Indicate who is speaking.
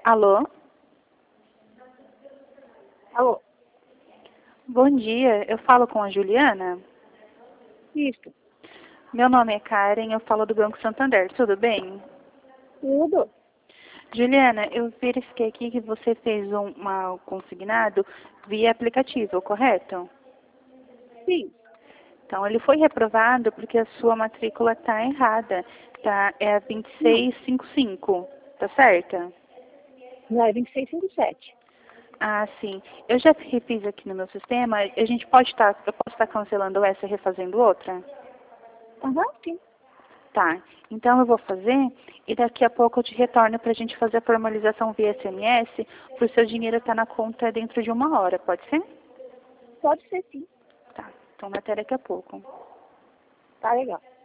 Speaker 1: Alô?
Speaker 2: Alô?
Speaker 1: Bom dia, eu falo com a Juliana?
Speaker 2: Isso.
Speaker 1: Meu nome é Karen, eu falo do Banco Santander, tudo bem?
Speaker 2: Tudo?
Speaker 1: Juliana, eu verifiquei aqui que você fez um consignado via aplicativo, correto?
Speaker 2: Sim.
Speaker 1: Então, ele foi reprovado porque a sua matrícula está errada, tá? É a
Speaker 2: Não.
Speaker 1: 2655, tá certa?
Speaker 2: Não, é 2657.
Speaker 1: Ah, sim. Eu já refiz aqui no meu sistema, a gente pode estar, eu posso estar cancelando essa e refazendo outra?
Speaker 2: Aham, sim.
Speaker 1: Tá, então eu vou fazer e daqui a pouco eu te retorno para a gente fazer a formalização via SMS, para o seu dinheiro estar na conta dentro de 1 hora, pode ser?
Speaker 2: Pode ser sim.
Speaker 1: Tá, então até daqui a pouco.
Speaker 2: Tá legal.